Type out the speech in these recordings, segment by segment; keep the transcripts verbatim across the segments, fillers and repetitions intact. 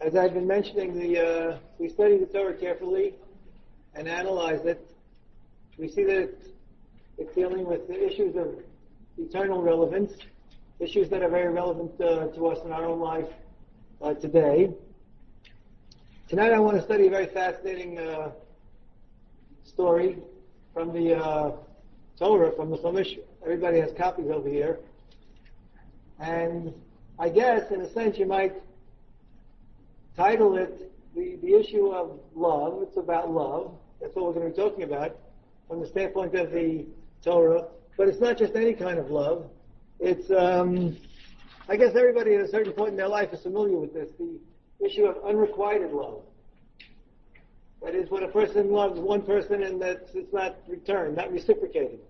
As I've been mentioning, the, uh, we study the Torah carefully and analyze it. We see that it's dealing with the issues of eternal relevance, issues that are very relevant uh, to us in our own life uh, today. Tonight I want to study a very fascinating uh, story from the uh, Torah, from the Chumash. Everybody has copies over here. And I guess, in a sense, you might title it the, the issue of love. It's about love. That's what we're going to be talking about from the standpoint of the Torah. But it's not just any kind of love. It's, um, I guess everybody at a certain point in their life is familiar with this, the issue of unrequited love. That is, when a person loves one person and that's, it's not returned, not reciprocated.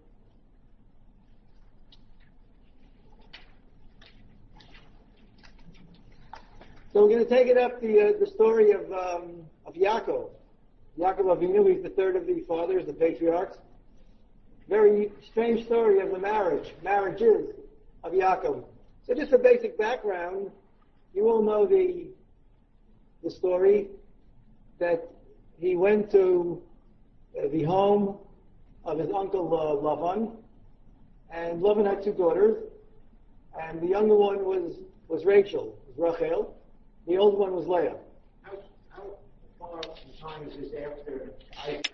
So we're going to take it up the uh, the story of um, of Yaakov. Yaakov Avinu, he's the third of the fathers, the patriarchs. Very strange story of the marriage, marriages of Yaakov. So just a basic background. You all know the the story that he went to uh, the home of his uncle uh, Lavan, and Lavan had two daughters, and the younger one was was Rachel, was Rachel. The old one was Leah. How, how far in time is this after Isaac?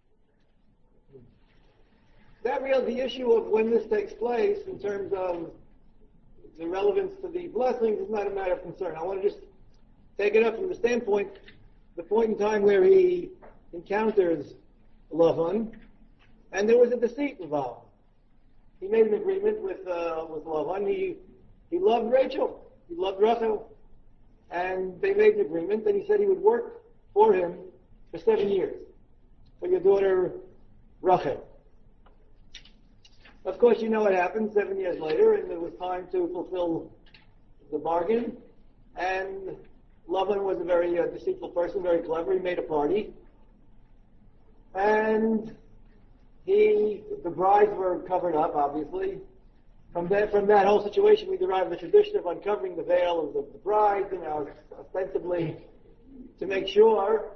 That real the issue of when this takes place in terms of the relevance to the blessings is not a matter of concern. I want to just take it up from the standpoint, the point in time where he encounters Lavan, and there was a deceit involved. He made an agreement with uh, with Lavan. He he loved Rachel. He loved Rachel. And they made an agreement that he said he would work for him for seven years, for your daughter Rachel. Of course, you know what happened seven years later, and it was time to fulfill the bargain. And Lavan was a very uh, deceitful person, very clever. He made a party. And he, the brides were covered up, obviously. From that, from that whole situation, we derive the tradition of uncovering the veil of the, the bride, you know, ostensibly to make sure.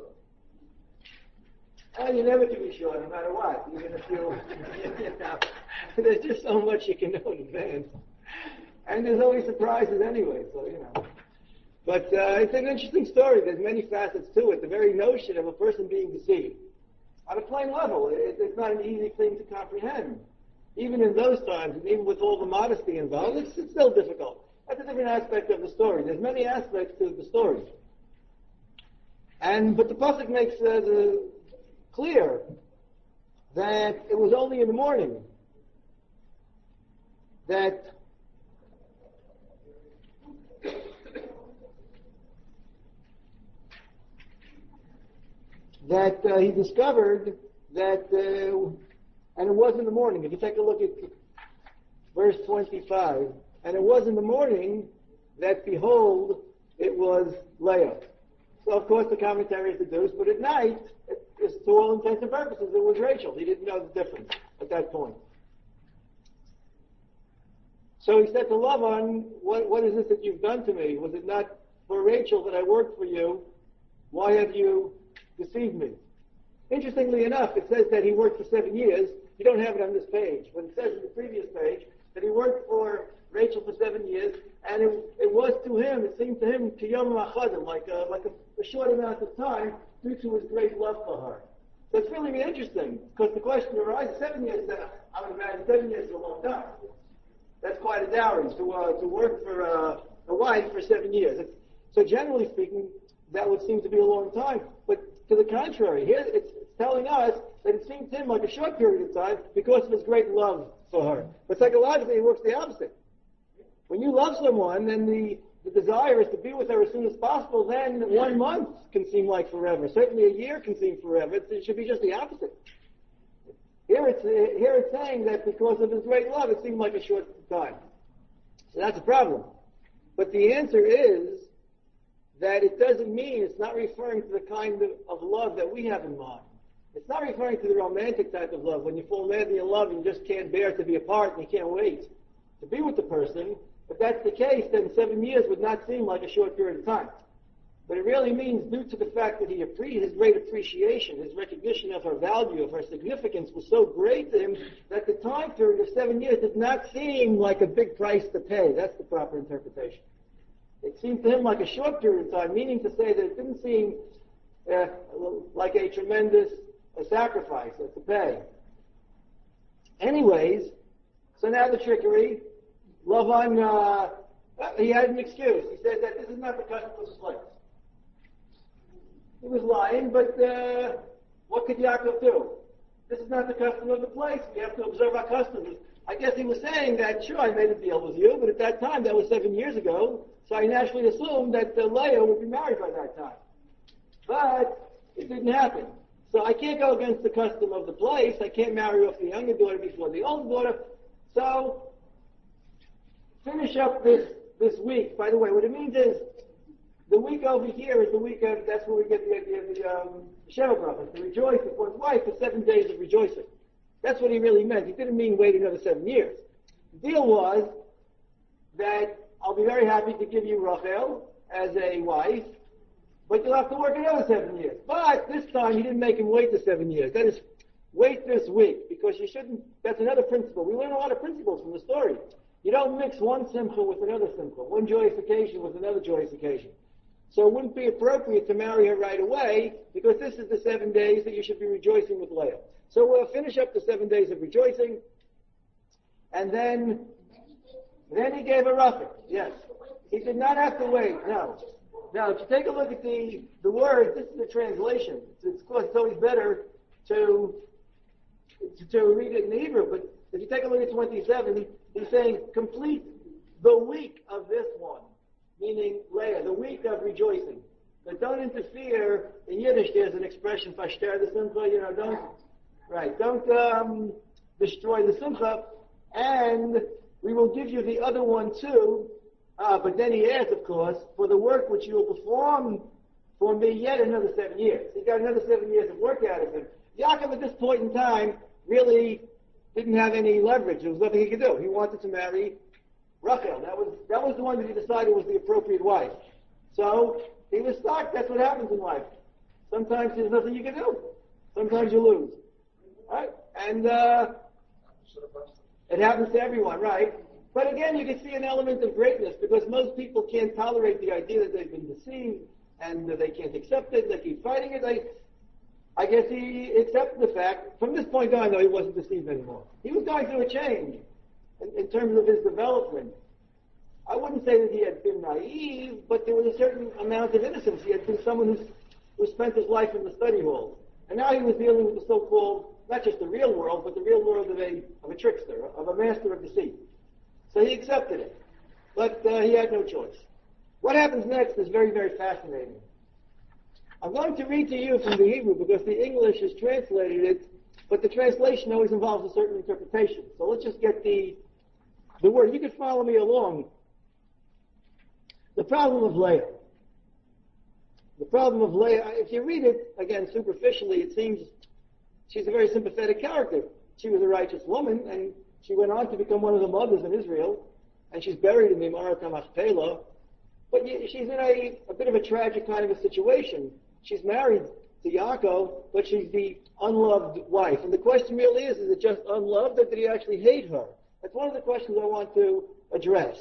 And you never can be sure, no matter what, even if you, you know, there's just so much you can know in advance. And there's always surprises anyway, so, you know. But uh, it's an interesting story. There's many facets to it. The very notion of a person being deceived. On a plain level, it, it's not an easy thing to comprehend. Even in those times, and even with all the modesty involved, it's, it's still difficult. That's a different aspect of the story. There's many aspects to the story. And, but the pasuk makes uh, the, clear that it was only in the morning that that uh, he discovered that uh, and it was in the morning. If you take a look at verse twenty-five, and it was in the morning that, behold, it was Leah. So, of course, the commentary is deduced, but at night, it, it's, to all intents and purposes, it was Rachel. He didn't know the difference at that point. So he said to Lavan, what, what is this that you've done to me? Was it not for Rachel that I worked for you? Why have you deceived me? Interestingly enough, it says that he worked for seven years. You don't have it on this page, but it says in the previous page that he worked for Rachel for seven years, and it, it was to him, it seemed to him, kiyom achadim, like a, like a, a short amount of time, due to his great love for her. So it's really interesting, because the question arises, seven years, uh, I would imagine seven years is a long time. That's quite a dowry to uh, to work for uh, a wife for seven years. It's, so generally speaking, that would seem to be a long time, but to the contrary, here it's telling us that it seemed to him like a short period of time because of his great love for her. But psychologically, it works the opposite. When you love someone, then the, the desire is to be with her as soon as possible, then one month can seem like forever. Certainly a year can seem forever. It, it should be just the opposite. Here it's, here it's saying that because of his great love, it seemed like a short time. So that's a problem. But the answer is that it doesn't mean, it's not referring to the kind of, of love that we have in mind. It's not referring to the romantic type of love, when you fall madly in love and you just can't bear to be apart and you can't wait to be with the person. If that's the case, then seven years would not seem like a short period of time. But it really means due to the fact that he appre- his great appreciation, his recognition of her value, of her significance was so great to him that the time period of seven years did not seem like a big price to pay. That's the proper interpretation. It seemed to him like a short period of time, meaning to say that it didn't seem uh, like a tremendous a sacrifice uh, to pay. Anyways, so now the trickery. Lavan, uh, he had an excuse. He said that this is not the custom of the place. He was lying, but uh, what could Yaakov do? This is not the custom of the place. We have to observe our customs. I guess he was saying that, sure, I made a deal with you, but at that time, that was seven years ago, so I naturally assumed that uh, Leah would be married by that time. But it didn't happen. So I can't go against the custom of the place. I can't marry off the younger daughter before the older daughter. So finish up this, this week. By the way, what it means is, the week over here is the week of, that's where we get the idea of the um, Sheva Brachos, to rejoice before his wife for seven days of rejoicing. That's what he really meant. He didn't mean wait another seven years. The deal was that I'll be very happy to give you Rachel as a wife, but you'll have to work another seven years. But this time he didn't make him wait the seven years. That is, wait this week, because you shouldn't, that's another principle. We learn a lot of principles from the story. You don't mix one simcha with another simcha, one joyous occasion with another joyous occasion. So it wouldn't be appropriate to marry her right away, because this is the seven days that you should be rejoicing with Leah. So we'll finish up the seven days of rejoicing, and then, then he gave a Rachel. Yes. He did not have to wait, no. Now, if you take a look at the, the word, this is the translation. It's, of course, it's always better to, to, to read it in Hebrew, but if you take a look at twenty-seven, he's saying, complete the week of this one. Meaning Leah, the week of rejoicing. But don't interfere. In Yiddish, there's an expression, "Fashter the simcha." You know, don't right, don't um, destroy the simcha. And we will give you the other one too. Uh, but then he adds, of course, for the work which you will perform for me yet another seven years. He got another seven years of work out of him. Yaakov, at this point in time, really didn't have any leverage. There was nothing he could do. He wanted to marry Rachel. That was that was the one that he decided was the appropriate wife. So he was stuck. That's what happens in life. Sometimes there's nothing you can do. Sometimes you lose. Right? And uh, it happens to everyone, right? But again, you can see an element of greatness, because most people can't tolerate the idea that they've been deceived and that they can't accept it. They keep fighting it. They, I guess he accepted the fact. From this point on, though, he wasn't deceived anymore. He was going through a change in, in terms of his development. I wouldn't say that he had been naive, but there was a certain amount of innocence. He had been someone who's, who spent his life in the study hall. And now he was dealing with the so-called, not just the real world, but the real world of a, of a trickster, of a master of deceit. So he accepted it. But uh, he had no choice. What happens next is very, very fascinating. I'm going to read to you from the Hebrew because the English has translated it, but the translation always involves a certain interpretation. So let's just get the, the word. You can follow me along. The problem of Leah. The problem of Leah, if you read it, again, superficially, it seems she's a very sympathetic character. She was a righteous woman, and she went on to become one of the mothers in Israel, and she's buried in the Ma'arat HaMachpelah. But she's in a, a bit of a tragic kind of a situation. She's married to Yaakov, but she's the unloved wife. And the question really is, is it just unloved, or did he actually hate her? That's one of the questions I want to address.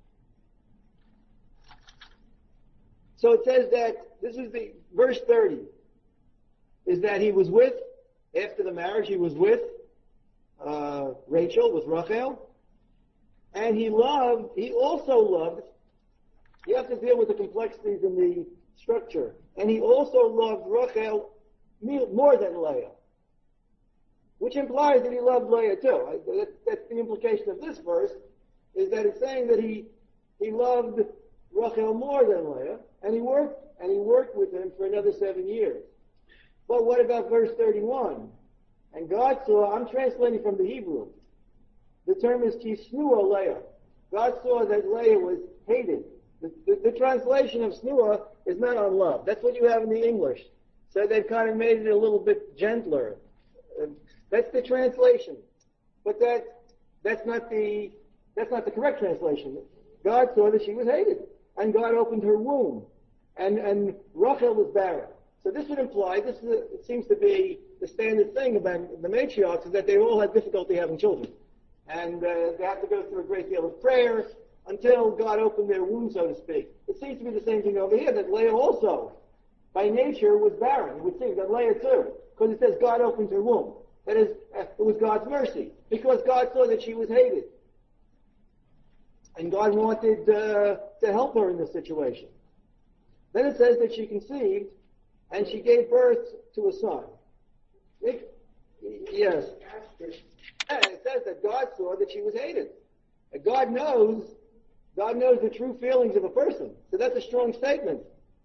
So it says that, this is the, verse thirty, is that he was with, after the marriage, he was with uh, Rachel, with Rachel, and he loved, he also loved, you have to deal with the complexities in the structure, and he also loved Rachel more than Leah, which implies that he loved Leah too. That's the implication of this verse, is that it's saying that he, he loved Rachel more than Leah, and he worked, and he worked with him for another seven years. But what about verse thirty-one? And God saw, I'm translating from the Hebrew, the term is Kisnua Leah. God saw that Leah was hated. The, the, the translation of Snua is not on love. That's what you have in the English. So they've kind of made it a little bit gentler. Uh, that's the translation. But that, that's not the, that's not the correct translation. God saw that she was hated, and God opened her womb. and, and Rachel was barren. So this would imply, this is a, it seems to be the standard thing about the matriarchs, is that they all had difficulty having children. And uh, they have to go through a great deal of prayer until God opened their womb, so to speak. It seems to be the same thing over here, that Leah also, by nature, was barren. It would seem that Leah too, because it says God opened her womb. That is, uh, it was God's mercy, because God saw that she was hated. And God wanted uh, to help her in this situation. Then it says that she conceived, and she gave birth to a son. It, yes. And it says that God saw that she was hated. And God knows, God knows the true feelings of a person. So that's a strong statement.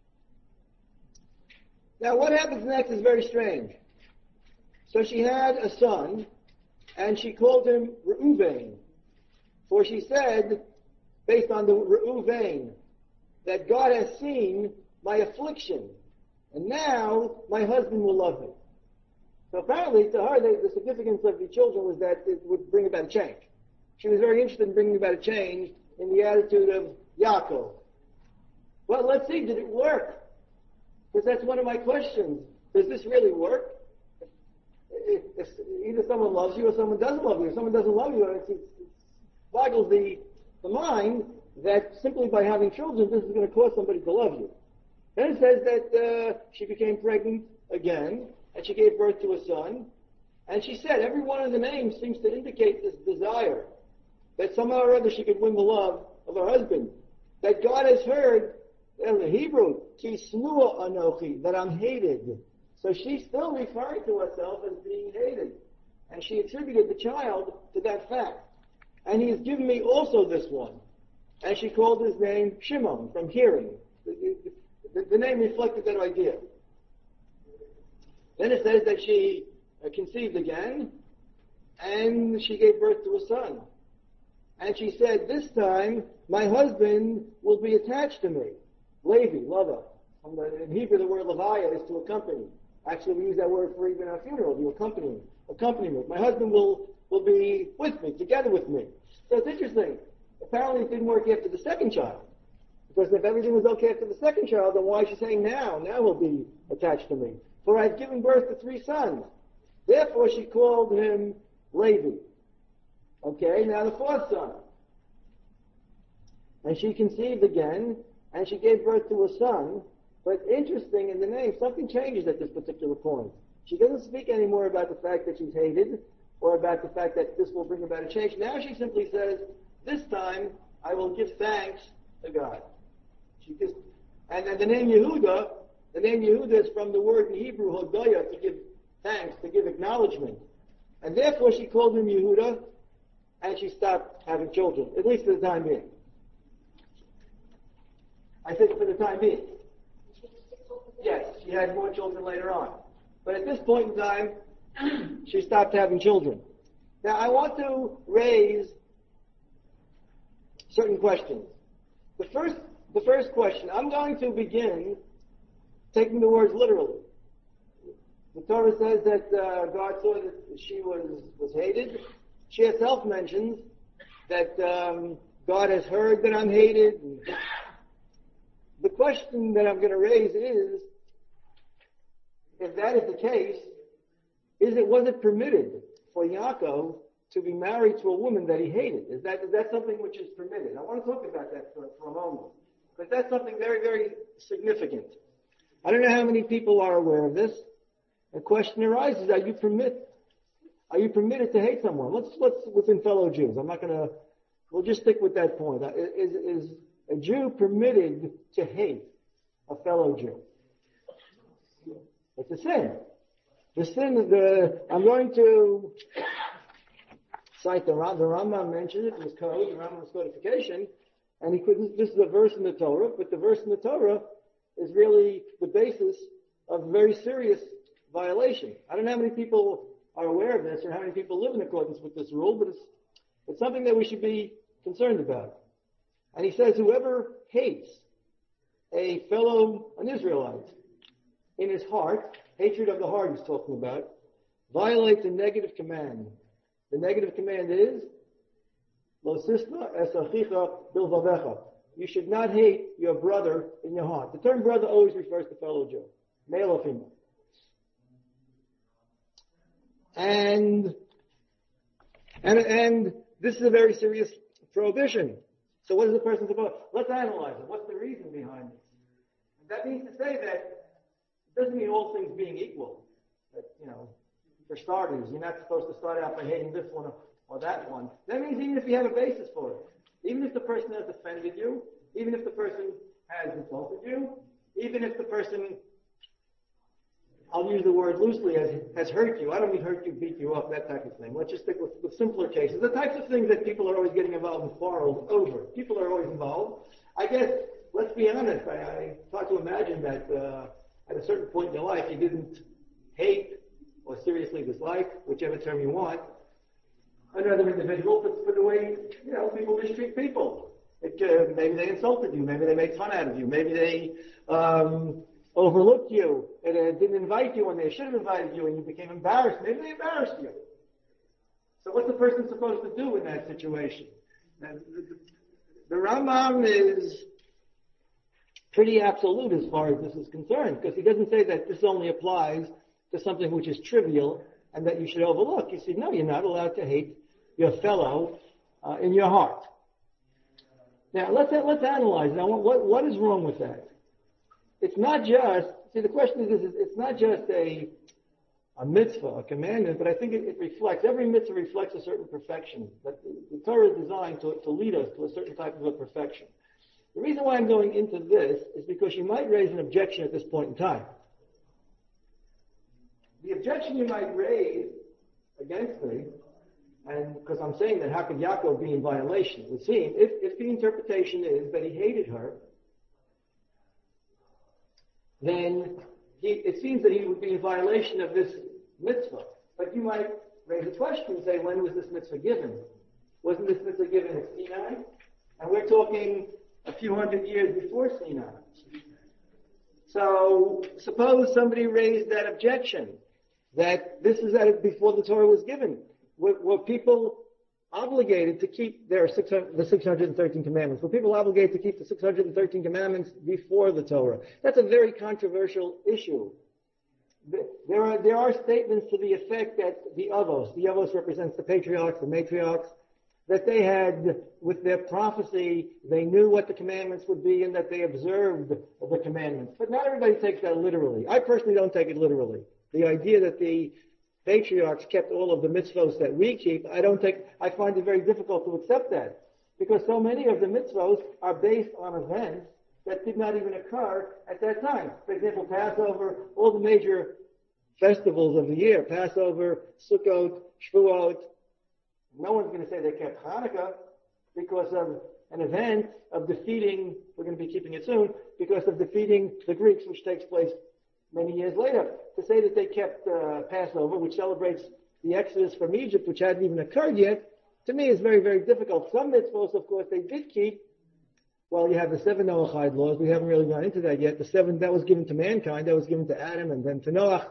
Now what happens next is very strange. So she had a son, and she called him Reuven. For she said, based on the Reuven, that God has seen my affliction, and now my husband will love me. So apparently to her, the, the significance of the children was that it would bring about a change. She was very interested in bringing about a change in the attitude of Yaakov. Well, let's see, did it work? Because that's one of my questions. Does this really work? If, if either someone loves you or someone doesn't love you. If someone doesn't love you, it, it boggles the, the mind that simply by having children, this is going to cause somebody to love you. Then it says that uh, she became pregnant again, and she gave birth to a son. And she said, every one of the names seems to indicate this desire that somehow or other she could win the love of her husband. That God has heard, in the Hebrew, ki snua anochi, that I'm hated. So she's still referring to herself as being hated. And she attributed the child to that fact. And he has given me also this one. And she called his name Shimon, from hearing. The, the, the name reflected that idea. Then it says that she uh, conceived again, and she gave birth to a son. And she said, this time, my husband will be attached to me. Levi, Lava. In Hebrew, the word Leviah is to accompany. Actually, we use that word for even our funeral, you accompany me. Accompaniment. My husband will, will be with me, together with me. So it's interesting. Apparently it didn't work after the second child. Because if everything was okay after the second child, then why is she saying now? Now he'll be attached to me. For I've given birth to three sons. Therefore she called him Levi. Okay, now the fourth son. And she conceived again, and she gave birth to a son. But interesting in the name, something changes at this particular point. She doesn't speak anymore about the fact that she's hated, or about the fact that this will bring about a change. Now she simply says, this time I will give thanks to God. She just, and, and the name Yehuda, the name Yehuda is from the word in Hebrew, Hodaya, to give thanks, to give acknowledgement. And therefore she called him Yehuda, and she stopped having children, at least for the time being. I think for the time being. Yes, she had more children later on. But at this point in time, she stopped having children. Now I want to raise certain questions. The first, the first question, I'm going to begin taking the words literally. The Torah says that uh, God saw that she was, was hated. She herself mentions that um, God has heard that I'm hated. The question that I'm going to raise is, if that is the case, is it, was it permitted for Yaakov to be married to a woman that he hated? Is that, is that something which is permitted? I want to talk about that for, for a moment. Because that's something very, very significant. I don't know how many people are aware of this. The question arises, are you permit, are you permitted to hate someone? Let's, let's, within fellow Jews. I'm not gonna, we'll just stick with that point. Is, is a Jew permitted to hate a fellow Jew? It's a sin. The sin, the, I'm going to cite the, the Rambam mentioned it in his code, the Rambam's codification, and he could, this is a verse in the Torah, but the verse in the Torah is really the basis of a very serious violation. I don't know how many people are aware of this or how many people live in accordance with this rule, but it's, it's something that we should be concerned about. And he says, whoever hates a fellow, an Israelite, in his heart, hatred of the heart he's talking about, violates a negative command. The negative command is, Lo sisna es achicha bilvavecha. you should not hate your brother in your heart. The term brother always refers to fellow Jew, male or female. And, and, and this is a very serious prohibition. So what is the person supposed to? Let's analyze it. What's the reason behind this? That means to say that it doesn't mean all things being equal. That, you know, for starters, you're not supposed to start out by hating this one or, or that one. That means even if you have a basis for it, even if the person has offended you, even if the person has insulted you, even if the person, I'll use the word loosely, has, has hurt you. I don't mean hurt you, beat you up, that type of thing. Let's just stick with, with simpler cases. The types of things that people are always getting involved in quarrels over. People are always involved. I guess, let's be honest, I, I try to imagine that uh, at a certain point in your life you didn't hate or seriously dislike, whichever term you want, another individual for, for the way, you know, people mistreat people. It, uh, maybe they insulted you, maybe they made fun out of you, maybe they um, overlooked you, and uh, didn't invite you when they should have invited you, and you became embarrassed. Maybe they embarrassed you. So what's the person supposed to do in that situation? Now, the, the Rambam is pretty absolute as far as this is concerned, because he doesn't say that this only applies to something which is trivial and that you should overlook. He said, no, you're not allowed to hate your fellow uh, in your heart. Now, let's let's analyze. Now, what what is wrong with that? It's not just, see, the question is, is it's not just a a mitzvah, a commandment, but I think it, it reflects, every mitzvah reflects a certain perfection. That the, the Torah is designed to, to lead us to a certain type of a perfection. The reason why I'm going into this is because you might raise an objection at this point in time. The objection you might raise against me, and because I'm saying that how could Yaakov be in violation? It would seem, if, if the interpretation is that he hated her, then he, it seems that he would be in violation of this mitzvah. But you might raise a question and say, when was this mitzvah given? Wasn't this mitzvah given at Sinai? And we're talking a few hundred years before Sinai. So suppose somebody raised that objection, that this is at before the Torah was given. Were, were people obligated to keep their six hundred, the six hundred thirteen commandments? Were people obligated to keep the six hundred thirteen commandments before the Torah? That's a very controversial issue. There are, there are statements to the effect that the Avos, the Avos represents the patriarchs, the matriarchs, that they had, with their prophecy, they knew what the commandments would be and that they observed the commandments. But not everybody takes that literally. I personally don't take it literally. The idea that the patriarchs kept all of the mitzvos that we keep, I don't take, I find it very difficult to accept that. Because so many of the mitzvos are based on events that did not even occur at that time. For example, Passover, all the major festivals of the year, Passover, Sukkot, Shavuot. No one's going to say they kept Hanukkah because of an event of defeating, we're going to be keeping it soon, because of defeating the Greeks, which takes place many years later. To say that they kept uh, Passover, which celebrates the Exodus from Egypt, which hadn't even occurred yet, to me is very, very difficult. Some mitzvahs, of course, they did keep. Well, you have the seven Noahide laws. We haven't really gone into that yet. The seven, that was given to mankind. That was given to Adam and then to Noah.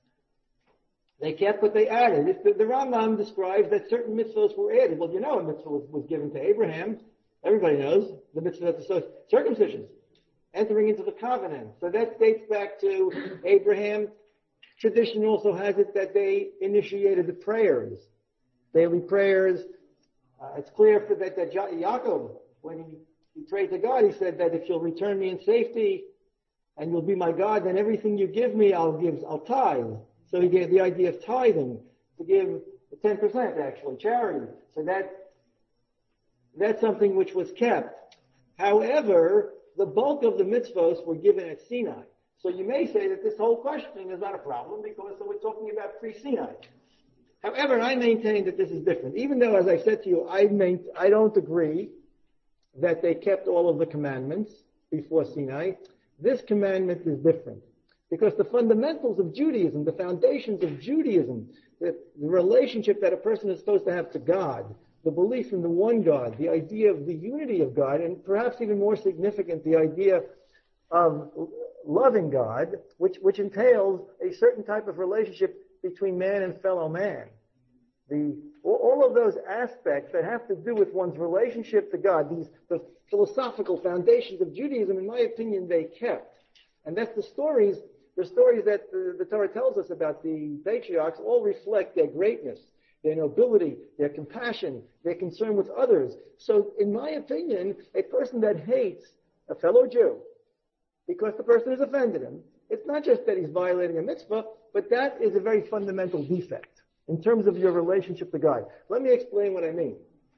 They kept, but they added. If the, the Rambam describes that certain mitzvahs were added. Well, you know a mitzvah was, was given to Abraham. Everybody knows the mitzvah of the circumcision, entering into the covenant. So that dates back to Abraham. Tradition also has it that they initiated the prayers, daily prayers. Uh, it's clear for that, that Yaakov, when he, he prayed to God, he said that if you'll return me in safety and you'll be my God, then everything you give me, I'll give, I'll tithe. So he gave the idea of tithing, to give ten percent actually, charity. So that, that's something which was kept. However, the bulk of the mitzvos were given at Sinai. So you may say that this whole question is not a problem because we're talking about pre-Sinai. However, I maintain that this is different. Even though, as I said to you, I, main, I don't agree that they kept all of the commandments before Sinai. This commandment is different. Because the fundamentals of Judaism, the foundations of Judaism, the, the relationship that a person is supposed to have to God, the belief in the one God, the idea of the unity of God, and perhaps even more significant, the idea of loving God, which, which entails a certain type of relationship between man and fellow man. the all, all of those aspects that have to do with one's relationship to God, these the philosophical foundations of Judaism, in my opinion, they kept. And that's the stories, the stories that the, the Torah tells us about the patriarchs all reflect their greatness, their nobility, their compassion, their concern with others. So, in my opinion, a person that hates a fellow Jew because the person has offended him, it's not just that he's violating a mitzvah, but that is a very fundamental defect in terms of your relationship to God. Let me explain what I mean.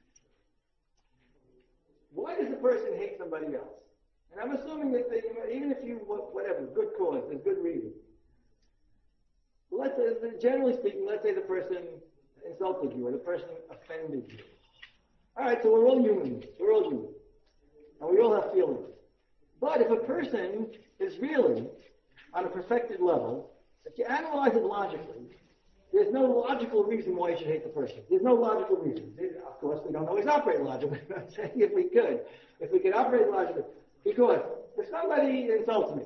Why does a person hate somebody else? And I'm assuming that they, even if you, whatever, good cause, there's good reason. Let's, generally speaking, let's say the person insulted you or the person offended you. All right, so we're all human. We're all human. And we all have feelings. But if a person is really on a perfected level, if you analyze it logically, there's no logical reason why you should hate the person. There's no logical reason. Of course, we don't always operate logically. I'm saying if we could. If we could operate logically. Because if somebody insults me,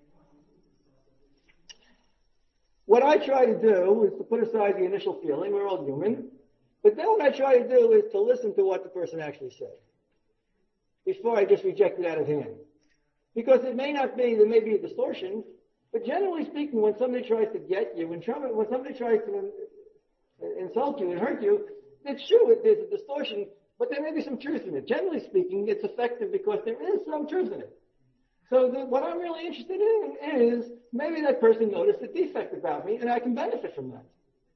what I try to do is to put aside the initial feeling. We're all human. But then what I try to do is to listen to what the person actually said before I just reject it out of hand. Because it may not be, there may be a distortion, but generally speaking, when somebody tries to get you, when, when somebody tries to insult you and hurt you, it's true, it, there's a distortion, but there may be some truth in it. Generally speaking, it's effective because there is some truth in it. So the, what I'm really interested in is maybe that person noticed a defect about me, and I can benefit from that.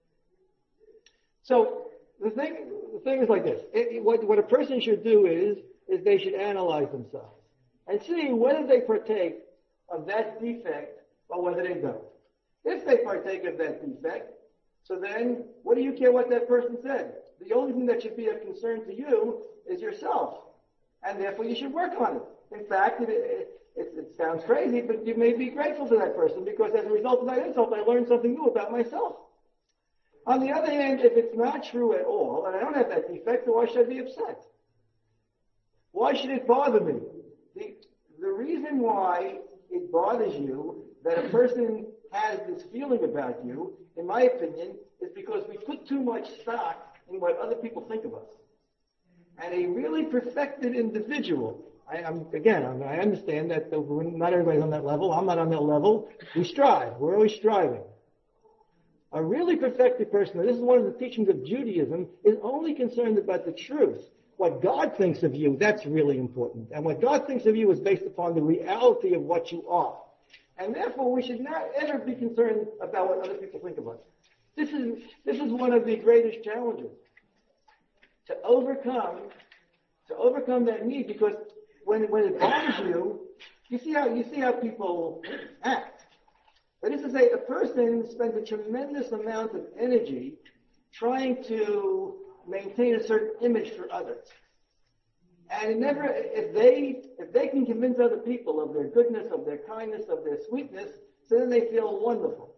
So the thing, the thing is like this. It, it, what, what a person should do is, is they should analyze themselves and see whether they partake of that defect or whether they don't. If they partake of that defect, so then what do you care what that person said? The only thing that should be of concern to you is yourself, and therefore you should work on it. In fact, it, it, it, it sounds crazy, but you may be grateful to that person because as a result of that insult, I learned something new about myself. On the other hand, if it's not true at all, and I don't have that defect, then why should I be upset? Why should it bother me? The, the reason why it bothers you that a person has this feeling about you, in my opinion, is because we put too much stock in what other people think of us. And a really perfected individual, I, I'm, again, I'm, I understand that the, not everybody's on that level. I'm not on that level. We strive. We're always striving. A really perfected person, and this is one of the teachings of Judaism, is only concerned about the truth. What God thinks of you, that's really important. And what God thinks of you is based upon the reality of what you are. And therefore, we should not ever be concerned about what other people think of us. This is, this is one of the greatest challenges. To overcome, to overcome that need, because when, when it bothers you, you see how, you see how people act. That is to say, a person spends a tremendous amount of energy trying to maintain a certain image for others. And it never, if they, if they can convince other people of their goodness, of their kindness, of their sweetness, so then they feel wonderful.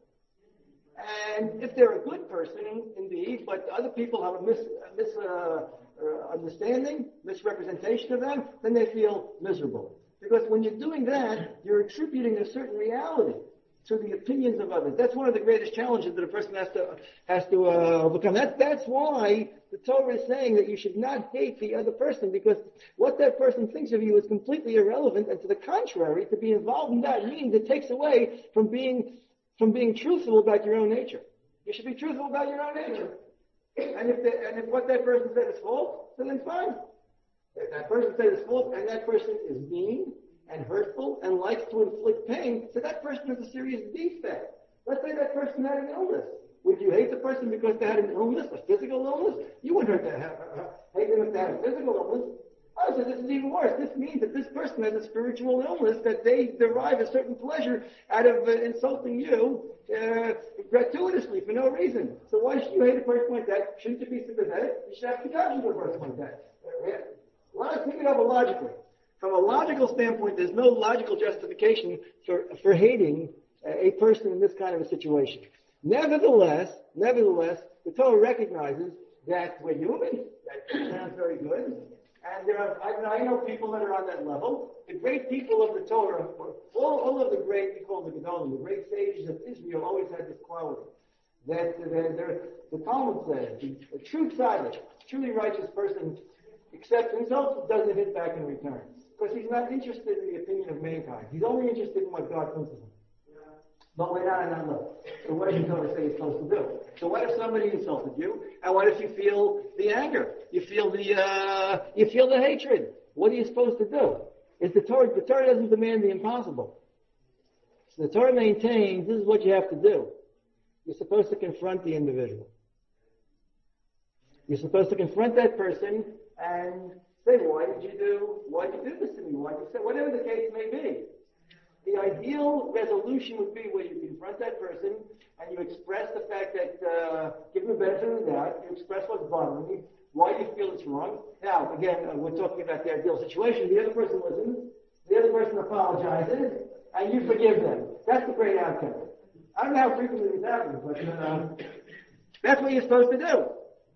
And if they're a good person, indeed, but other people have a mis, a mis uh, uh, understanding, misrepresentation of them, then they feel miserable. Because when you're doing that, you're attributing a certain reality to the opinions of others. That's one of the greatest challenges that a person has to has to uh, overcome. That, that's why the Torah is saying that you should not hate the other person, because what that person thinks of you is completely irrelevant, and to the contrary, to be involved in that means it takes away from being from being truthful about your own nature. You should be truthful about your own nature. And if the, and if what that person said is false, then it's fine. If that person said is false and that person is mean and hurtful and likes to inflict pain, so that person has a serious defect. Let's say that person had an illness. Would you hate the person because they had an illness, a physical illness? You wouldn't hurt that, uh, hate them if they had a physical illness. Oh, so this is even worse. This means that this person has a spiritual illness, that they derive a certain pleasure out of uh, insulting you uh, gratuitously for no reason. So why should you hate a person like that? Shouldn't you be sympathetic? You should have compassion for a person like that. Uh, Let's think it over logically. From a logical standpoint, there's no logical justification for, for hating a person in this kind of a situation. Nevertheless, nevertheless, the Torah recognizes that we're human. That sounds very good. And there are, I, I know people that are on that level. The great people of the Torah, all, all of the great, we call them the Gedolim, the great sages of Israel always had this quality. that the, the Talmud says a true tzaddik, a truly righteous person, accepts insults, doesn't hit back in return. Because he's not interested in the opinion of mankind. He's only interested in what God thinks of him. But we're not on that level. So what does the Torah say you're supposed to do? So what if somebody insulted you? And what if you feel the anger? You feel the uh, you feel the hatred? What are you supposed to do? Is the Torah the Torah doesn't demand the impossible. So the Torah maintains this is what you have to do. You're supposed to confront the individual. You're supposed to confront that person and say, why did you do, why did you do this to me? Why did you say, whatever the case may be. The ideal resolution would be where you confront that person and you express the fact that, uh, give them the benefit of the doubt, you express what's bothering you, why you feel it's wrong. Now, again, uh, we're talking about the ideal situation. The other person listens, the other person apologizes, and you forgive them. That's the great outcome. I don't know how frequently this happens, but uh, that's what you're supposed to do.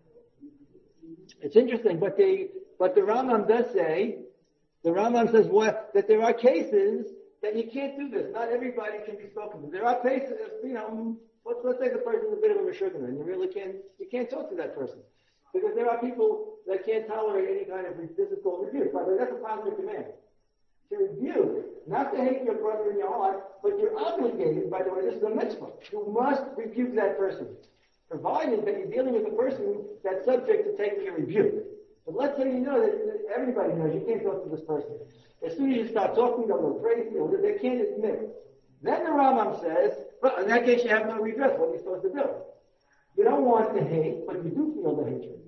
It's interesting, but the but the Rambam does say, the Rambam says what, that there are cases that you can't do this. Not everybody can be spoken to. There are cases, you know, let's, let's say the person's a bit of a sugar and you really can't, you can't talk to that person. Because there are people that can't tolerate any kind of, this is called rebuke. By the way, that's a positive command. To rebuke, not to hate your brother in your heart, but you're obligated, by the way, this is a mitzvah. You must rebuke that person. Provided that you're dealing with a person that's subject to taking a rebuke. But let's say you know that everybody knows you can't talk to this person. As soon as you start talking, they'll go crazy, or they can't admit it. Then the Rambam says, well, in that case you have no redress. What are you supposed to do? You don't want to hate, but you do feel the hatred.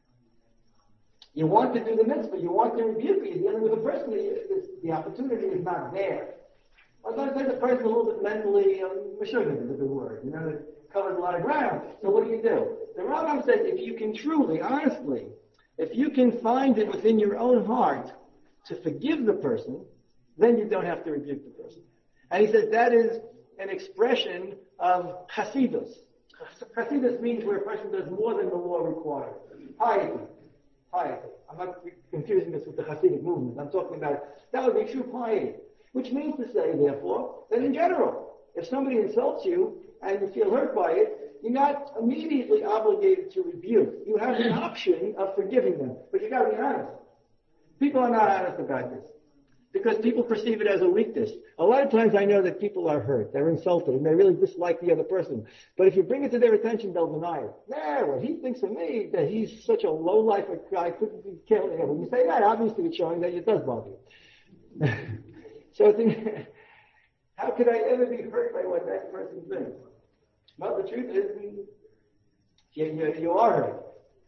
You want to do the mitzvah. You want to rebuke. You're dealing with a person that the opportunity is not there. Well, there's a person a little bit mentally, um, meshugim is a good word, you know, that covers a lot of ground. So what do you do? The Rambam says if you can truly, honestly, if you can find it within your own heart to forgive the person, then you don't have to rebuke the person. And he says that is an expression of chasidus. Chasidus means where a person does more than the law requires. Piety. Piety. I'm not confusing this with the Hasidic movement. I'm talking about, that would be true piety. Which means to say, therefore, that in general, if somebody insults you and you feel hurt by it, you're not immediately obligated to rebuke. You have the option of forgiving them. But you gotta be honest. People are not honest about this. Because people perceive it as a weakness. A lot of times I know that people are hurt, they're insulted, and they really dislike the other person. But if you bring it to their attention, they'll deny it. Nah, well, he thinks of me, that he's such a low-life, I couldn't be killing him. When you say that, obviously it's showing that it does bother you. So think, how could I ever be hurt by what that person thinks? Well, the truth is, you, you, you are hurt.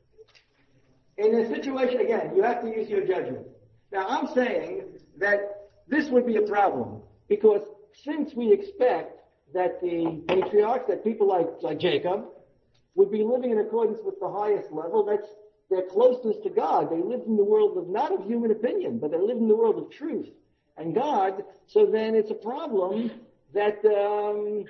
In a situation, again, you have to use your judgment. Now, I'm saying that this would be a problem because since we expect that the patriarchs, that people like, like Jacob, would be living in accordance with the highest level, that's their closeness to God. They live in the world of not of human opinion, but they live in the world of truth and God. So then it's a problem that um,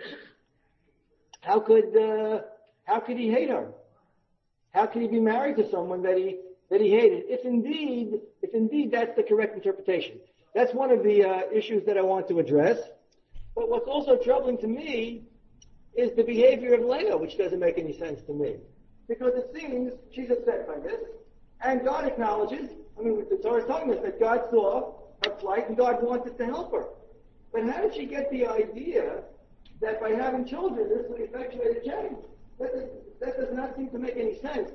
how could uh, how could he hate her? How could he be married to someone that he that he hated? If indeed, if indeed that's the correct interpretation. That's one of the uh, issues that I want to address. But what's also troubling to me is the behavior of Leah, which doesn't make any sense to me. Because it seems she's upset by this, and God acknowledges, I mean, the Torah is telling us that God saw her plight and God wanted to help her. But how did she get the idea that by having children, this would effectuate a change? That, that does not seem to make any sense.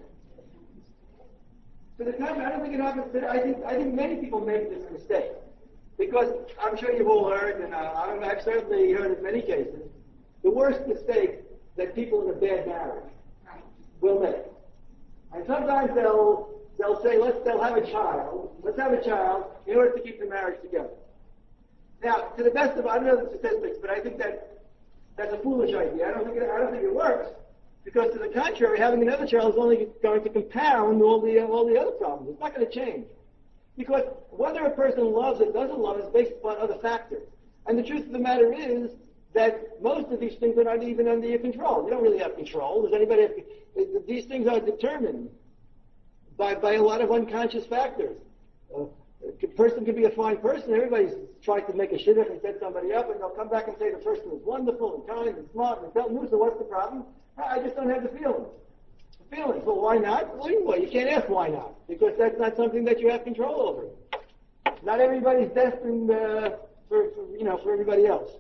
To the contrary, I don't think it happens today. I think, I think many people make this mistake. Because I'm sure you've all heard, and uh, I've certainly heard in many cases, the worst mistake that people in a bad marriage will make. And sometimes they'll they'll say, let's they'll have a child, let's have a child in order to keep the marriage together. Now, to the best of I don't know the statistics, but I think that that's a foolish idea. I don't think it, I don't think it works. Because to the contrary, having another child is only going to compound all the uh, all the other problems. It's not going to change. Because whether a person loves or doesn't love is based upon other factors. And the truth of the matter is that most of these things are not even under your control. You don't really have control. Does anybody have, these things are determined by, by a lot of unconscious factors. Uh, A person could be a fine person. Everybody's trying to make a shidduch and set somebody up, and they'll come back and say the person is wonderful and kind and smart and tell them, so what's the problem? I just don't have the feelings. The feelings. Well, why not? Well, you can't ask why not, because that's not something that you have control over. Not everybody's destined uh, for, for, you know, for everybody else.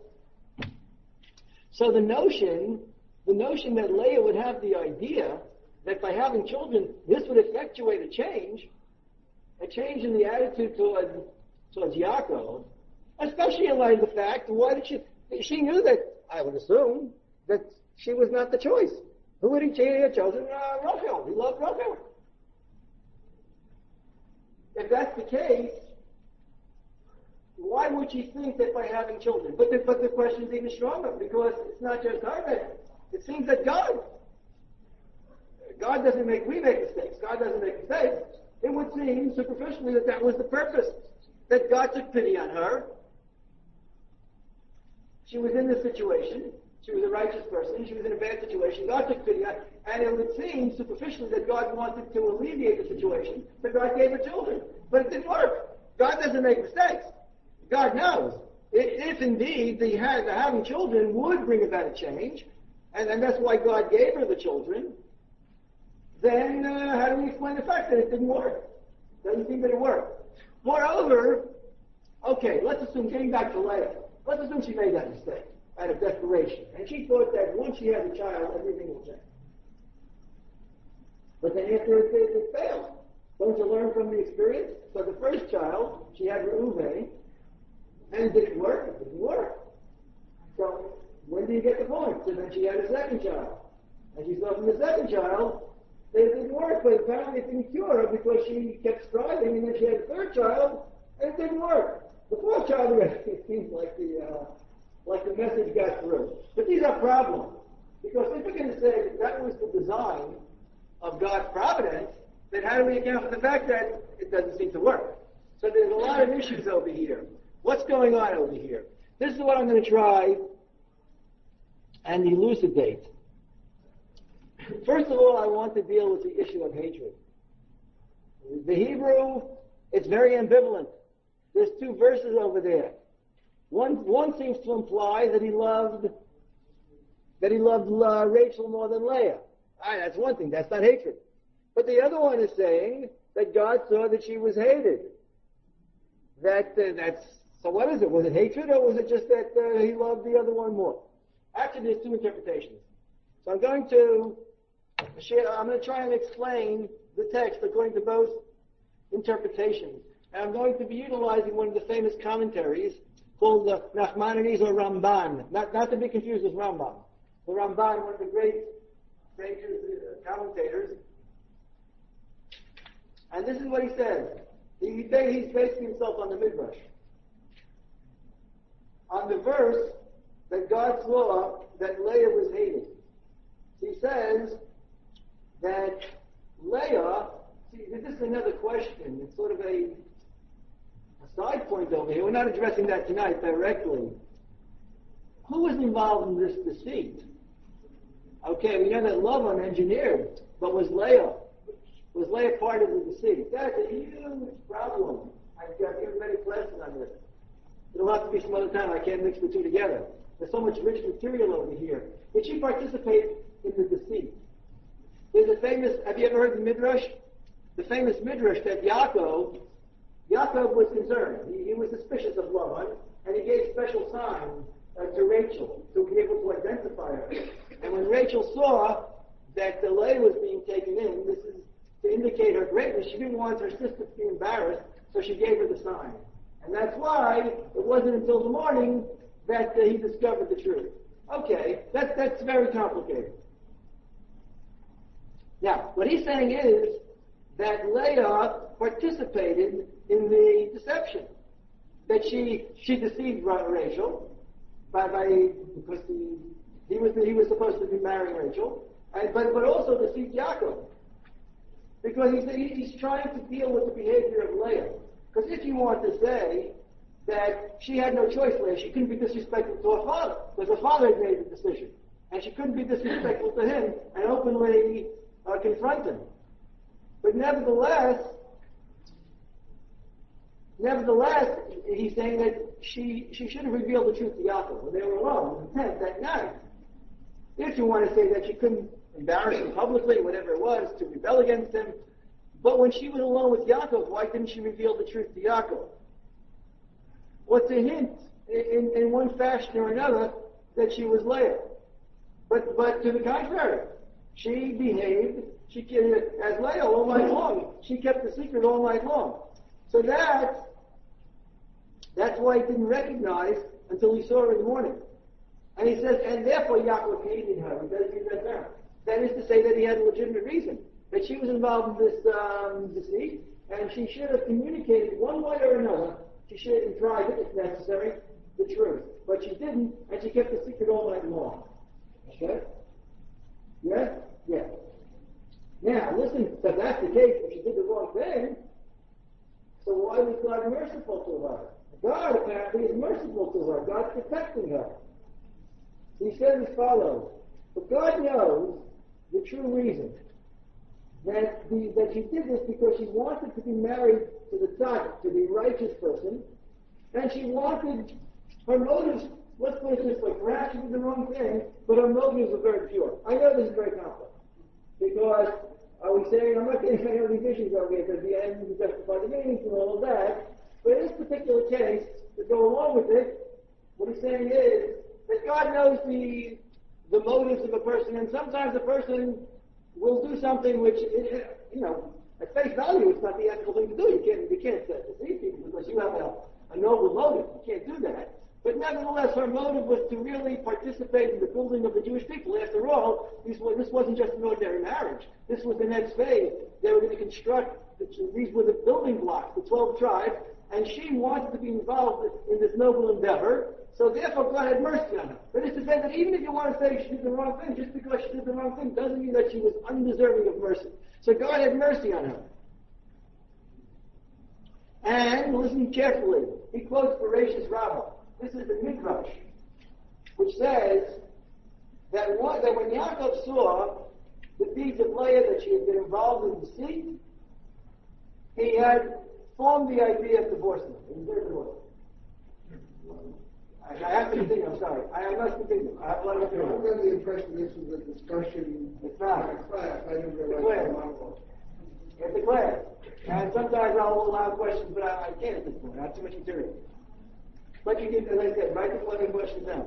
So the notion, the notion that Leah would have the idea that by having children, this would effectuate a change, a change in the attitude towards, towards Yaakov, especially in light of the fact, why did she, she knew that, I would assume, that she was not the choice. Who would he have chosen? Uh, Rachel. He loved Rachel. If that's the case, why would she think that by having children? But the, but the question is even stronger, because it's not just her that, it seems that God, God doesn't make, we make mistakes. God doesn't make mistakes. It would seem superficially that that was the purpose, that God took pity on her. She was in this situation. She was a righteous person. She was in a bad situation. God took pity on her. And it would seem superficially that God wanted to alleviate the situation, so God gave her children. But it didn't work. God doesn't make mistakes. God knows. If, if indeed the, the having children would bring about a change, and, and that's why God gave her the children, then uh, how do we explain the fact that it didn't work? Doesn't seem that it worked. Moreover, okay, let's assume, getting back to Leah, let's assume she made that mistake out of desperation. And she thought that once she has a child, everything will change. But then after it, it, it failed. Don't you learn from the experience? So the first child, she had Reuven, and it didn't work. It didn't work. So when do you get the point? So then she had a second child. And she saw from the second child, it didn't work, but apparently it didn't cure her because she kept striving, and then she had a third child, and it didn't work. The fourth child, it seems like the uh, like the message got through. But these are problems, because if we're going to say that that was the design of God's providence, then how do we account for the fact that it doesn't seem to work? So there's a lot of issues over here. What's going on over here? This is what I'm going to try and elucidate. First of all, I want to deal with the issue of hatred. The Hebrew, it's very ambivalent. There's two verses over there. One, one seems to imply that he loved that he loved uh, Rachel more than Leah. All right, that's one thing. That's not hatred. But the other one is saying that God saw that she was hated. That uh, that's so. What is it? Was it hatred, or was it just that uh, he loved the other one more? Actually, there's two interpretations. So I'm going to share. I'm going to try and explain the text according to both interpretations, and I'm going to be utilizing one of the famous commentaries called the Nachmanides or Ramban, not not to be confused with Rambam. The Ramban, one of the great sages, uh, commentators, and this is what he says. He, he's basing himself on the Midrash, on the verse that God saw that Leah was hated. He says that Leah, see, this is another question. It's sort of a, a side point over here. We're not addressing that tonight directly. Who was involved in this deceit? Okay, we know that Lavan engineered, but was Leah, was Leah part of the deceit? That's a huge problem. I've got given many classes on this. It'll have to be some other time. I can't mix the two together. There's so much rich material over here. Did she participate in the deceit? There's a famous, have you ever heard the Midrash? The famous Midrash that Yaakov, Yaakov was concerned. He, he was suspicious of Lavan, and he gave special signs uh, to Rachel to be able to identify her. And when Rachel saw that the Leah was being taken in, this is to indicate her greatness, she didn't want her sister to be embarrassed, so she gave her the sign. And that's why it wasn't until the morning that uh, he discovered the truth. Okay, that's, that's very complicated. Now, what he's saying is that Leah participated in the deception, that she she deceived Rachel by, by because the, he was he was supposed to be marrying Rachel, and, but but also deceived Yaakov, because he's he's trying to deal with the behavior of Leah. Because if you want to say that she had no choice, Leah, she couldn't be disrespectful to her father, because her father had made the decision, and she couldn't be disrespectful to him and openly uh, confront him. But nevertheless, Nevertheless, he's saying that she she should have revealed the truth to Yaakov when they were alone in the tent that night. If you want to say that she couldn't embarrass him publicly, whatever it was, to rebel against him, but when she was alone with Yaakov, why didn't she reveal the truth to Yaakov? What's a hint, in, in one fashion or another, that she was Leah? But but to the contrary, she behaved she as Leah all night long. She kept the secret all night long. So that that's why he didn't recognize until he saw her in the morning. And he says, and therefore Yaakov hated her because he read her. That is to say that he had a legitimate reason, that she was involved in this um, deceit, and she should have communicated one way or another. She should have tried it, if necessary, the truth. But she didn't, and she kept the secret all night long. Okay? Yes? Yes. Now, listen, if that's the case, if she did the wrong thing, so why was God merciful to her? God apparently is merciful to her. God's protecting her. He says as follows, but God knows the true reason that the, that she did this because she wanted to be married to the tzaddik, to the righteous person, and she wanted her motives. Let's put it this way: perhaps she did the wrong thing, but her motives are very pure. I know this is very complex because are we saying I'm not getting any of these issues over here because the end to justify the meanings and all of that. But in this particular case, to go along with it, what he's saying is that God knows the the motives of a person, and sometimes a person will do something which, you know, at face value, it's not the ethical thing to do. You can't, you can't uh, deceive people because you have a, a noble motive. You can't do that. But nevertheless, her motive was to really participate in the building of the Jewish people. After all, this, was, this wasn't just an ordinary marriage. This was the next phase. They were going to construct, the, these were the building blocks, the twelve tribes, and she wanted to be involved in this noble endeavor. So therefore, God had mercy on her. That is to say that even if you want to say she did the wrong thing, just because she did the wrong thing doesn't mean that she was undeserving of mercy. So God had mercy on her. And listen carefully. He quotes Bereshis Rabbah. This is the Midrash, which says that, one, that when Yaakov saw the deeds of Leah, that she had been involved in deceit, he had formed the idea of divorcing her. He was divorced. I have to continue, I'm sorry. I must continue. I have a lot of I'm under the impression this was a discussion it's not. in a class. I didn't It's a realize class. It's a class. And sometimes I'll allow questions, but I, I can't at this point. I have too much material. But you can, as I said, write the following questions down.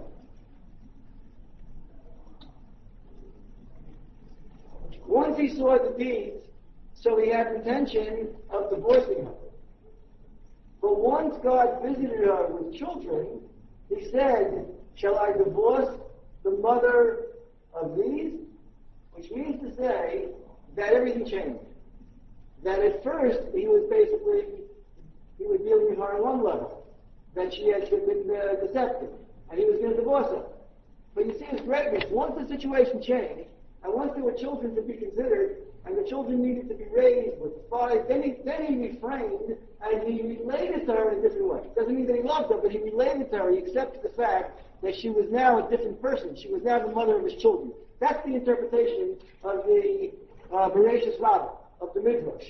Once he saw the deeds, so he had intention of divorcing her. But once God visited her with children, he said, shall I divorce the mother of these? Which means to say that everything changed. That at first he was basically, he was dealing with her on one level, that she had been uh, deceptive, and he was going to divorce her. But you see his greatness, once the situation changed, and once there were children to be considered, and the children needed to be raised with five, then he, then he refrained, and he related to her in a different way. Doesn't mean that he loved her, but he related to her, he accepted the fact that she was now a different person. She was now the mother of his children. That's the interpretation of the uh, Bereshis Rabbah, of the Midrash.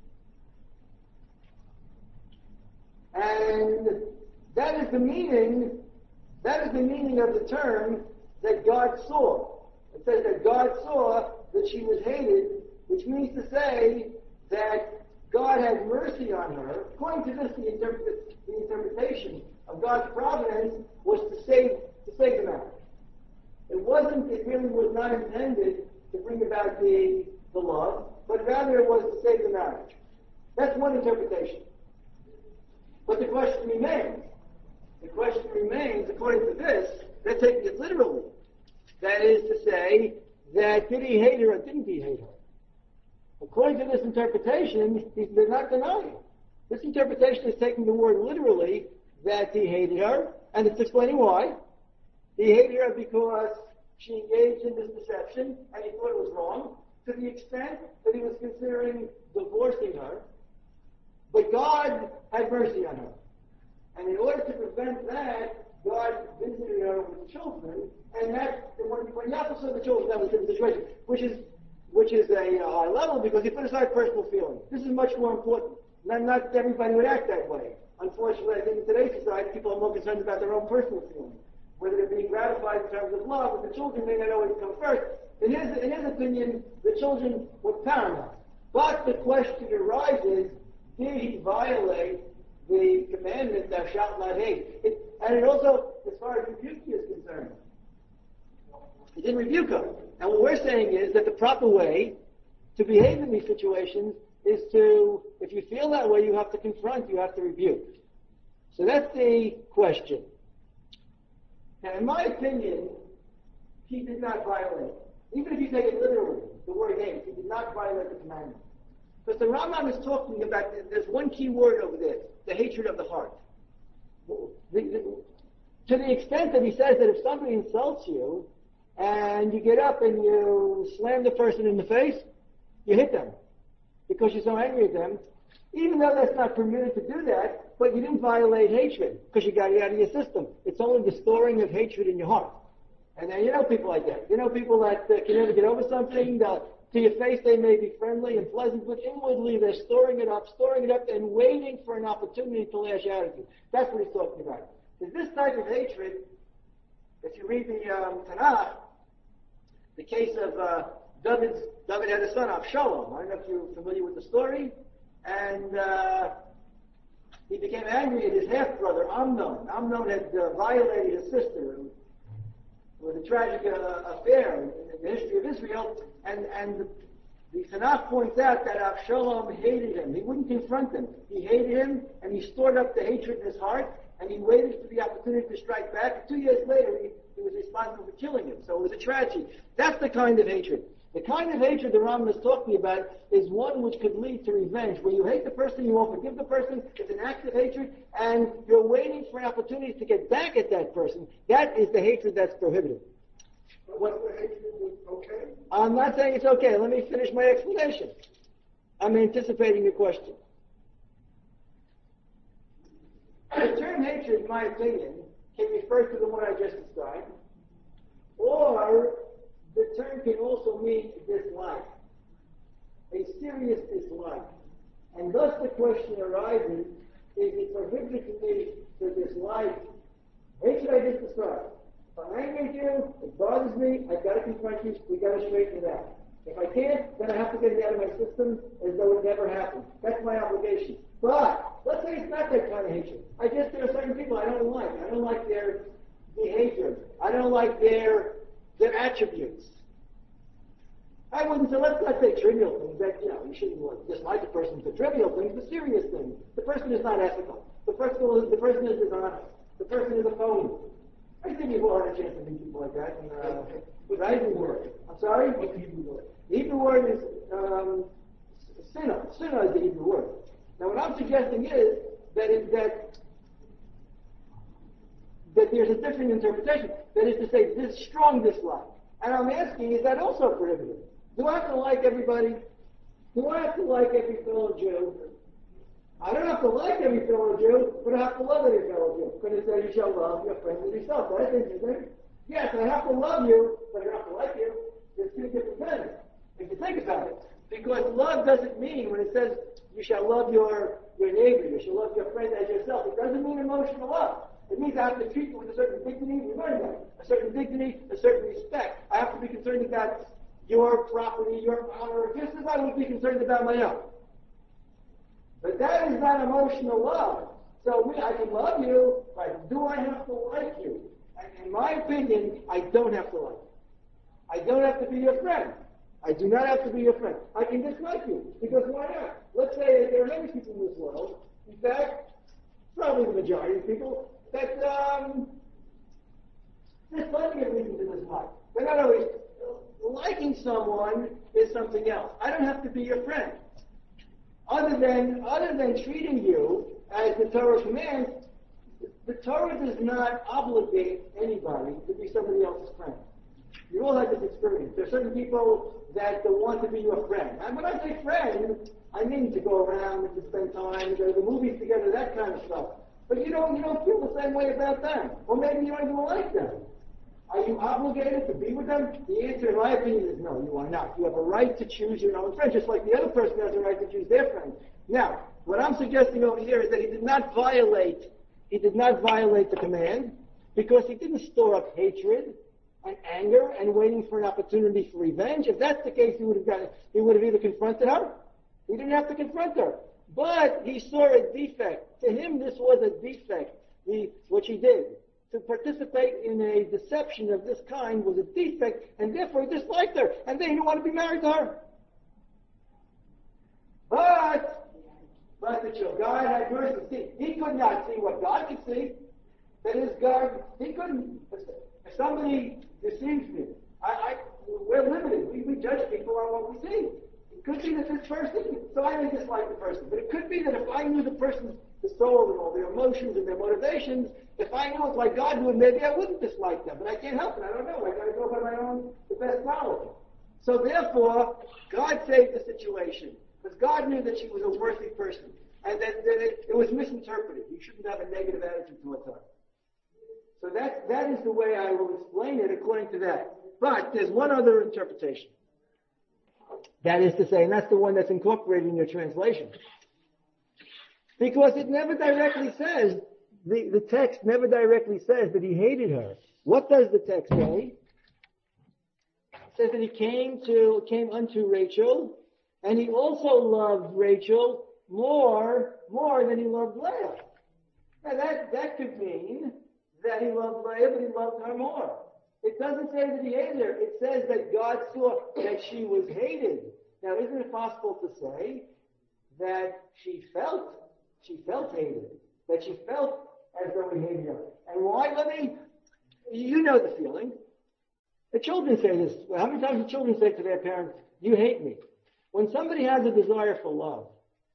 And that is the meaning, that is the meaning of the term that God saw. It says that God saw that she was hated, which means to say that God had mercy on her. According to this, the, interpret, the interpretation of God's providence was to save to save the marriage. It wasn't, it really was not intended to bring about the, the love, but rather it was to save the marriage. That's one interpretation. But the question remains. The question remains, according to this, they're taking it literally. That is to say, that did he hate her or didn't he hate her? According to this interpretation, he's, they're not denying. This interpretation is taking the word literally, that he hated her, and it's explaining why. He hated her because she engaged in this deception, and he thought it was wrong, to the extent that he was considering divorcing her. But God had mercy on her. And in order to prevent that, God visited her with children, and that, when, when Yaakov saw the children, that was a different situation, which is which is a high level because he put aside personal feelings. This is much more important. Not, not everybody would act that way. unfortunately, I think in today's society, people are more concerned about their own personal feelings. Whether they're being gratified in terms of love, with the children may not always come first. In his, in his opinion, the children were paramount. But the question arises, did he violate the commandment, thou shalt not hate? It, and it also, as far as rebuke is concerned, he didn't rebuke him. And what we're saying is that the proper way to behave in these situations is to, if you feel that way, you have to confront, you have to rebuke. So that's the question. And in my opinion, he did not violate. Even if you take it literally, the word hate, he did not violate the commandment. Because the Rambam is talking about, there's one key word over there, the hatred of the heart. The, the, to the extent that he says that if somebody insults you, and you get up and you slam the person in the face, you hit them. Because you're so angry at them, even though that's not permitted to do that, but you didn't violate hatred, because you got it out of your system. It's only the storing of hatred in your heart. And then you know people like that. You know people that uh, can never get over something. Uh, to your face they may be friendly and pleasant, but inwardly they're storing it up, storing it up, and waiting for an opportunity to lash out at you. That's what he's talking about. Is this type of hatred, if you read the um, Tanakh, the case of uh, David's, David had a son, Avshalom. I don't know if you're familiar with the story. And uh, he became angry at his half-brother, Amnon. Amnon had uh, violated his sister. It was a tragic uh, affair in the history of Israel. And, and the, the Tanakh points out that Avshalom hated him. He wouldn't confront him. He hated him, and he stored up the hatred in his heart, and he waited for the opportunity to strike back. Two years later, he, he was responsible for killing him. So it was a tragedy. That's the kind of hatred. The kind of hatred the Rambam is talking about is one which could lead to revenge, where you hate the person, you won't forgive the person, it's an act of hatred, and you're waiting for an opportunity to get back at that person. That is the hatred that's prohibited. What the hatred is okay? I'm not saying it's okay. Let me finish my explanation. I'm anticipating your question. The term hatred, in my opinion, can refer to the one I just described, or the term can also mean dislike, a serious dislike. And thus the question arises, is it prohibited to me to dislike hatred I just described? If I'm angry at you, it bothers me, I've got to confront you, we've got to straighten it out. If I can't, then I have to get it out of my system as though it never happened. That's my obligation. But let's say it's not that kind of hatred. I just, there are certain people I don't like. I don't like their behavior. I don't like their their attributes. I wouldn't say, let's not say trivial things. That, you know, you shouldn't dislike the person for trivial things, but serious things. The person is not ethical. The person is, the person is dishonest. The person is a phony. I think you've all had a chance to meet people like that. And, uh, with the Hebrew word. I'm sorry? What's the Hebrew word? The Hebrew word is um, sinner. Sinner is the Hebrew word. Now, what I'm suggesting is that it, that that there's a different interpretation. That is to say, this strong dislike. And I'm asking, is that also prohibited? Do I have to like everybody? Do I have to like every fellow Jew? I don't have to like every fellow Jew, but I have to love every fellow Jew. Because it says you shall love your friends as yourself. That's interesting. Yes, I have to love you, but I don't have to like you. There's two different things, if you think about it. Because love doesn't mean, when it says you shall love your, your neighbor, you shall love your friend as yourself, it doesn't mean emotional love. It means I have to treat you with a certain dignity, we learned that. A certain dignity, a certain respect. I have to be concerned about your property, your honor, just as I would be concerned about my own. But that is not emotional love. So I can love you, but do I have to like you? And in my opinion, I don't have to like you. I don't have to be your friend. I do not have to be your friend. I can dislike you, because why not? Let's say there are many people in this world, in fact, probably the majority of people, that um, there's plenty of reasons in this life. They're not always, liking someone is something else. I don't have to be your friend. Other than, other than treating you as the Torah commands, the Torah does not obligate anybody to be somebody else's friend. You all have this experience. There are certain people that want to be your friend. And when I say friend, I mean to go around and to spend time, to go to the movies together, that kind of stuff. But you don't, you don't feel the same way about them. Or maybe you don't even like them. Are you obligated to be with them? The answer, in my opinion, is no, you are not. You have a right to choose your own friend, just like the other person has a right to choose their friend. Now, What I'm suggesting over here is that he did not violate, he did not violate the command because he didn't store up hatred and anger and waiting for an opportunity for revenge. If that's the case, he would have got, he would have either confronted her. He didn't have to confront her. But he saw a defect. To him, this was a defect, the, what she did. To participate in a deception of this kind was a defect, and therefore he disliked her, and then he didn't want to be married to her. But, but the child, God had mercy. See, he could not see what God could see. That is, God, he couldn't. If somebody deceives me, I, I, we're limited. We, we judge people on what we see. It could be that this person, so I may dislike the person, but it could be that if I knew the person's the soul and all their emotions and their motivations, if I knew it like God would, maybe I wouldn't dislike them. But I can't help it. I don't know. I got to go by my own, the best knowledge. So therefore, God saved the situation because God knew that she was a worthy person and that, that it, it was misinterpreted. You shouldn't have a negative attitude towards her. So that that is the way I will explain it according to that. But there's one other interpretation. That is to say, and that's the one that's incorporated in your translation. Because it never directly says, the, the text never directly says that he hated her. What does the text say? It says that he came to came unto Rachel, and he also loved Rachel more, more than he loved Leah. Now that, that could mean that he loved Leah, but he loved her more. It doesn't say that he hated her. It says that God saw that she was hated. Now, isn't it possible to say that she felt, she felt hated, that she felt as though he hated her? And why? Let me, you know the feeling. The children say this. How many times do children say to their parents, you hate me? When somebody has a desire for love,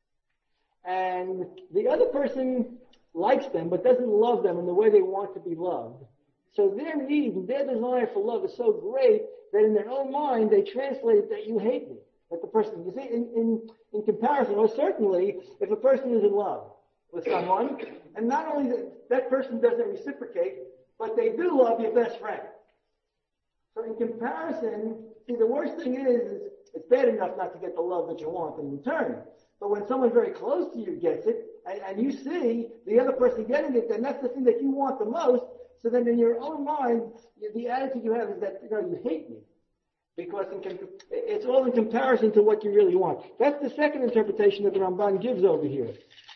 and the other person likes them but doesn't love them in the way they want to be loved, so their need and their desire for love is so great that in their own mind they translate that you hate me. That the person, you see, in, in, in comparison, or certainly if a person is in love with someone, and not only that, that person doesn't reciprocate, but they do love your best friend. So in comparison, see, the worst thing is, it's bad enough not to get the love that you want in return. But when someone very close to you gets it, and, and you see the other person getting it, then that's the thing that you want the most. So then in your own mind, the attitude you have is that, you know, you hate me. Because in, it's all in comparison to what you really want. That's the second interpretation that the Ramban gives over here.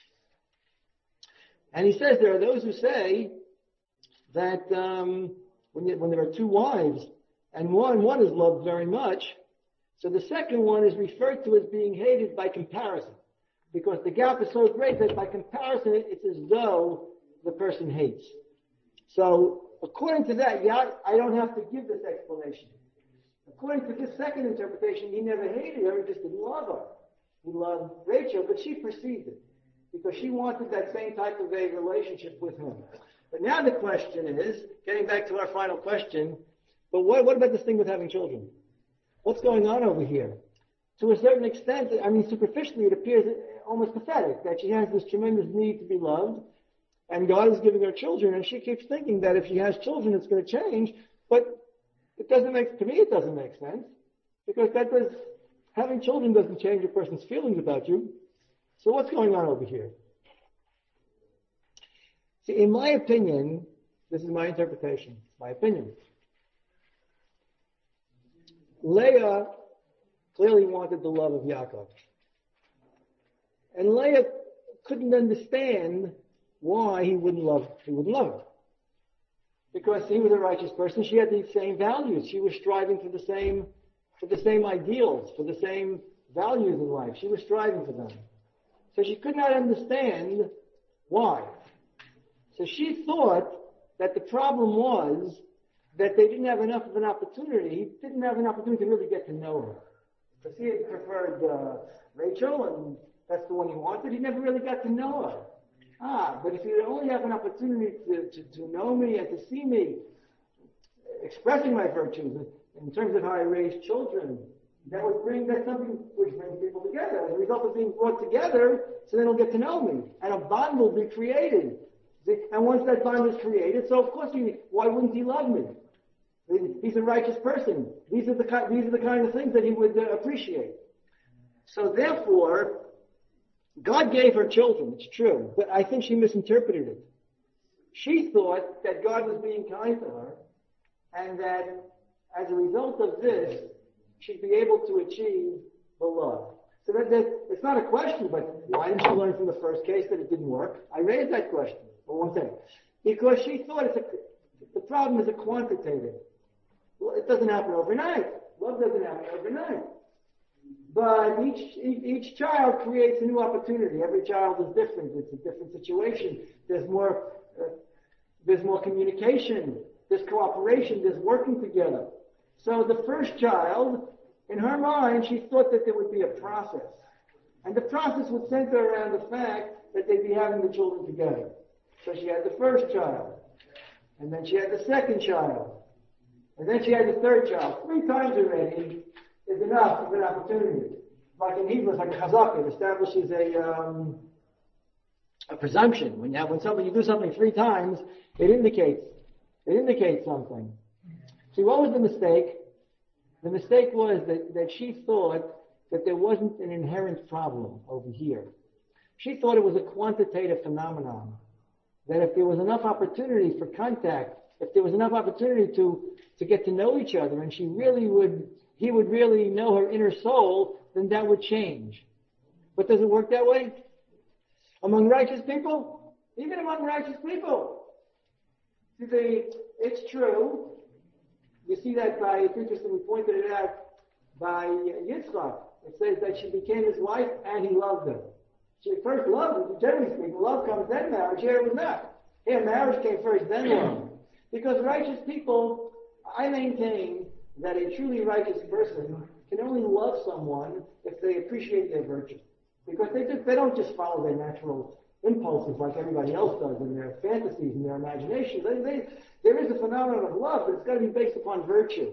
And he says there are those who say that um, when, you, when there are two wives, and one, one is loved very much, so the second one is referred to as being hated by comparison. Because the gap is so great that by comparison, it's as though the person hates. So, according to that, yeah, I don't have to give this explanation. According to this second interpretation, he never hated her, he just didn't love her. He loved Rachel, but she perceived it because she wanted that same type of a relationship with him. But now the question is, getting back to our final question, but what, what about this thing with having children? What's going on over here? To a certain extent, I mean, superficially, it appears almost pathetic that she has this tremendous need to be loved, and God is giving her children, and she keeps thinking that if she has children, it's going to change. But it doesn't make, to me, it doesn't make sense, because that does, having children doesn't change a person's feelings about you. So what's going on over here? See, in my opinion, this is my interpretation, my opinion. Leah clearly wanted the love of Yaakov. And Leah couldn't understand why he wouldn't love, he wouldn't love her. Because he was a righteous person, she had the same values. She was striving for the same, for the same ideals, for the same values in life. She was striving for them. So she could not understand why. So she thought that the problem was that they didn't have enough of an opportunity. He didn't have an opportunity to really get to know her. Because he had preferred uh, Rachel, and that's the one he wanted. He never really got to know her. Ah, but if you only have an opportunity to, to, to know me and to see me expressing my virtues in terms of how I raise children, that would bring, that's something which brings people together. As a result of being brought together, so they'll get to know me. And a bond will be created. And once that bond is created, so of course, he, why wouldn't he love me? He's a righteous person. These are the kind, these are the kind of things that he would uh, appreciate. So therefore, God gave her children, it's true, but I think she misinterpreted it. She thought that God was being kind to her, and that as a result of this, she'd be able to achieve the love. So that, that it's not a question, but why didn't she learn from the first case that it didn't work? I raised that question for one thing. Because she thought it's a, the problem is a quantitative. Well, it doesn't happen overnight. Love doesn't happen overnight. But each, each child creates a new opportunity. Every child is different. It's a different situation. There's more, uh, there's more communication. There's cooperation. There's working together. So the first child, in her mind, she thought that there would be a process. And the process would center around the fact that they'd be having the children together. So she had the first child. And then she had the second child. And then she had the third child. Three times already is enough of an opportunity. Like in Hebrew, it's like a chazaka. It establishes a, um, a presumption. When you have, when somebody, you do something three times, it indicates, it indicates something. See, what was the mistake? The mistake was that, that she thought that there wasn't an inherent problem over here. She thought it was a quantitative phenomenon. That if there was enough opportunity for contact, if there was enough opportunity to, to get to know each other, and she really would, he would really know her inner soul, then that would change. But does it work that way? Among righteous people? Even among righteous people. See, they, it's true. You see that by, it's interesting, we pointed it out by Yitzchak. It says that she became his wife and he loved her. She first loved, generally speaking, love comes then marriage. Here it was not. Here marriage came first, then love. Because righteous people, I maintain that a truly righteous person can only love someone if they appreciate their virtue. Because they just, they don't just follow their natural impulses like everybody else does in their fantasies and their imagination. They, they, there is a phenomenon of love, but it's got to be based upon virtue.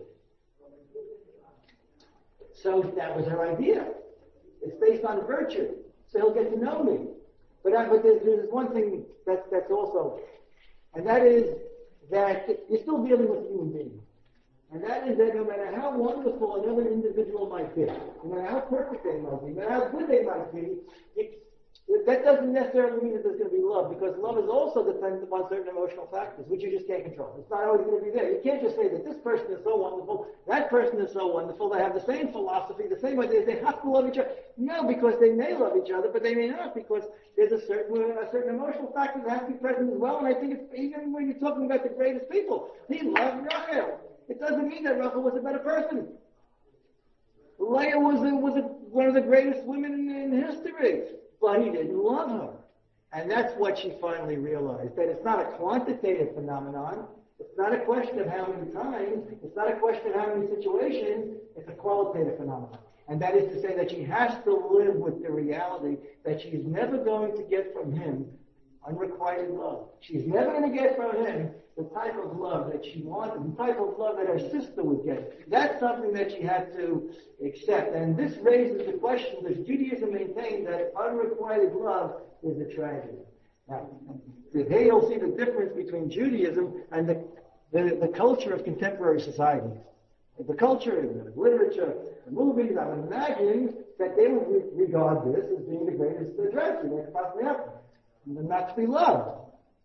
So that was her idea. It's based on virtue. So he'll get to know me. But, I, but there's, there's one thing that, that's also, and that is that you're still dealing with a human being. And that is that no matter how wonderful another individual might be, no matter how perfect they might be, no matter how good they might be, it, that doesn't necessarily mean that there's going to be love, because love is also dependent upon certain emotional factors, which you just can't control. It's not always going to be there. You can't just say that this person is so wonderful, that person is so wonderful, they have the same philosophy, the same ideas, they have to love each other. No, because they may love each other, but they may not, because there's a certain a certain emotional factor that has to be present as well, and I think it's, even when you're talking about the greatest people, he loved Rachel. It doesn't mean that Rachel was a better person. Leah was, a, was a, one of the greatest women in, in history. But he didn't love her. And that's what she finally realized, that it's not a quantitative phenomenon. It's not a question of how many times. It's not a question of how many situations. It's a qualitative phenomenon. And that is to say that she has to live with the reality that she's never going to get from him unrequited love. She's never going to get from him the type of love that she wanted, the type of love that her sister would get. That's something that she had to accept. And this raises the question, does Judaism maintain that unrequited love is a tragedy? Now, here you'll see the difference between Judaism and the, the, the culture of contemporary society. The culture, the literature, the movies, I would imagine that they would re- regard this as being the greatest tragedy that could possibly happen. And not to be loved.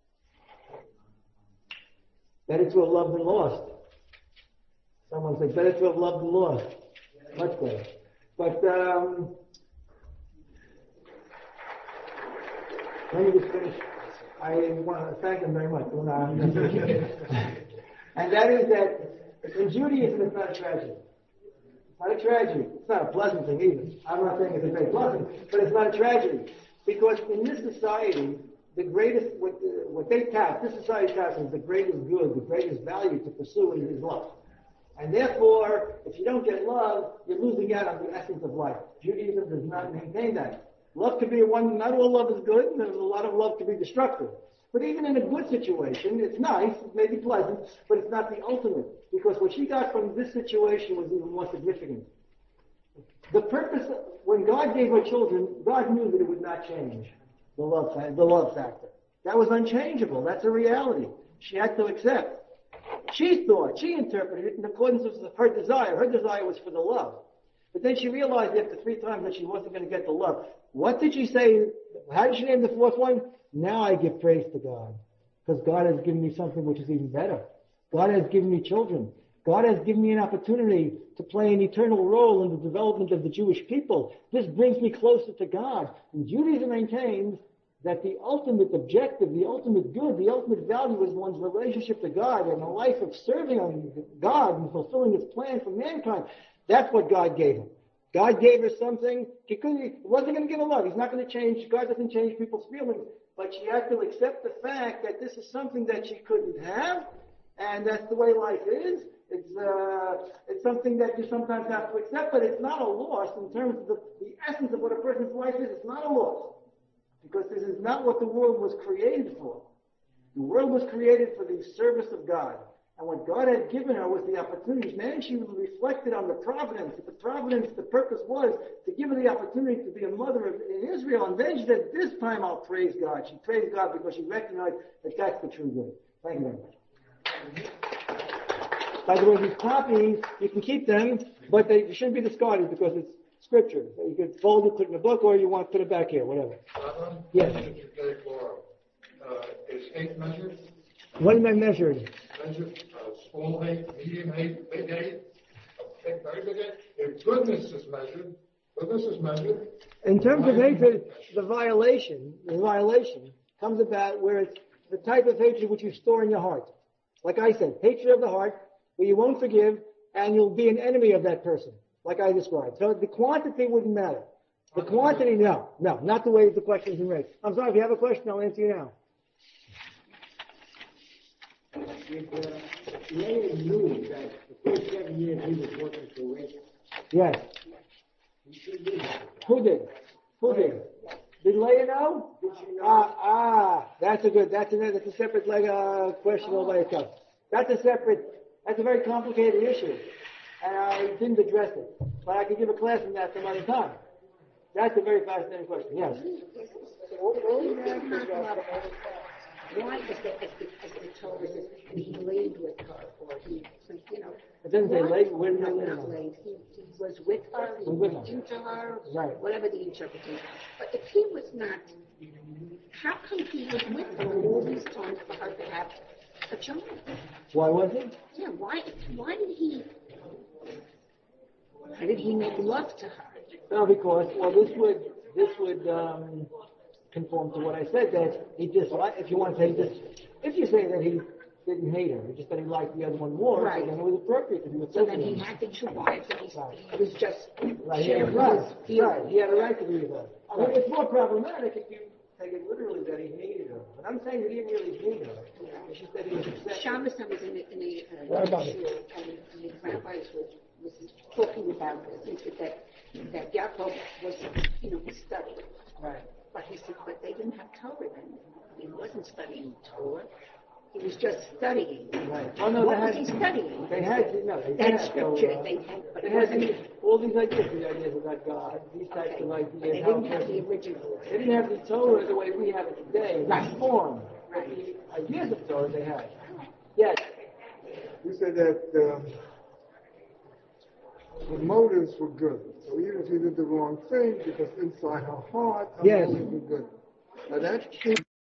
Better to have loved than lost. Someone said, better to have loved than lost. Much better. But, um, let me just finish. I want to thank them very much. And that is that in Judaism, it's not a tragedy. It's not a tragedy. It's not a pleasant thing either. I'm not saying it's a very pleasant, but it's not a tragedy. Because in this society, the greatest, what, uh, what they tap, this society taps is the greatest good, the greatest value to pursue is love. And therefore, if you don't get love, you're losing out on the essence of life. Judaism does not maintain that. Love can be one, not all love is good, and a lot of love can be destructive. But even in a good situation, it's nice, it may be pleasant, but it's not the ultimate. Because what she got from this situation was even more significant. The purpose, when God gave her children, God knew that it would not change the love, the love factor. That was unchangeable. That's a reality. She had to accept. She thought, she interpreted it in accordance with her desire. Her desire was for the love. But then she realized after three times that she wasn't going to get the love. What did she say? How did she name the fourth one? Now I give praise to God. Because God has given me something which is even better. God has given me children. God has given me an opportunity to play an eternal role in the development of the Jewish people. This brings me closer to God. And Judaism maintains that the ultimate objective, the ultimate good, the ultimate value is one's relationship to God and a life of serving God and fulfilling His plan for mankind. That's what God gave him. God gave her something. He couldn't, he wasn't going to give her love. He's not going to change. God doesn't change people's feelings. But she had to accept the fact that this is something that she couldn't have, and that's the way life is. It's uh, it's something that you sometimes have to accept, but it's not a loss in terms of the, the essence of what a person's life is. It's not a loss. Because this is not what the world was created for. The world was created for the service of God. And what God had given her was the opportunities. Man, she reflected on the providence. The providence, the purpose was to give her the opportunity to be a mother in Israel. And then she said, this time I'll praise God. She praised God because she recognized that that's the true good. Thank you very much. By the way, these copies, you can keep them, but they shouldn't be discarded because it's Scripture. You can fold it, put it in a book, or you want to put it back here, whatever. Rabbi, Yes. that you gave for, uh, is hate measured? What am I measured? Measured, uh, small hate, medium hate, big hate, big, very big hate. If goodness is measured, goodness is measured. In terms of hatred, the violation, the violation comes about where it's the type of hatred which you store in your heart. Like I said, hatred of the heart, where you won't forgive, and you'll be an enemy of that person, like I described. So the quantity wouldn't matter. The quantity, no, no, not the way the question is raised. I'm sorry, if you have a question, I'll answer you now. If uh, Leah knew that the first seven years he was working for Rachel, Yes. he should do that. Who did? Who did? Did Leah know? Did she know? Ah, ah, that's a good, that's a, that's a separate like, uh, question all by itself. That's a separate, that's a very complicated issue. And I didn't address it. But I could give a class on that some other time. That's a very fascinating question, yes. Why is that as the, as the Torah says, and he laid with her, or he, you know. It doesn't say why- laid, where did it No, lay? not laid. He, he was with her, he Was with went her. into her, Right. whatever the interpretation. But if he was not, how come he was with her all these times for her to have a child? Why was it? Yeah, why, why did he, why did he make love to her? No, because, well, this would, this would, um, conform to what I said, that he disliked, if you want to say this, if you say that he didn't hate her, just that he liked the other one more, Right. then it was appropriate to be with So then her. he had the two wives, and he, Right. he was just Right, he had, sharing right, his feelings. right, he had a right to be with her. I mean, Right. it's more problematic if you take it literally that he hated her. But I'm saying that he didn't really hate her. It's just that he was upset. Shabbos, I was in a, in a, uh, What about it? shul, and the rabbis were was talking about this, and said that that Yaakov was, you know, was studying. Right. But he said, but they didn't have Torah then. He wasn't studying Torah. He was just studying. Right. Oh, no, what they was had, he studying? They had, no, they They had had scripture. Torah. They had, but They it had wasn't. these, all these ideas, the ideas about God, these types Okay. of But ideas. they how didn't have the person- original. They didn't have the Torah the way we have it today, in Right. form. But Right. the ideas of Torah they had. Yes. You said that um, the motives were good. So even if you did the wrong thing, because inside her heart, her Yes. motives were good. Now that's true.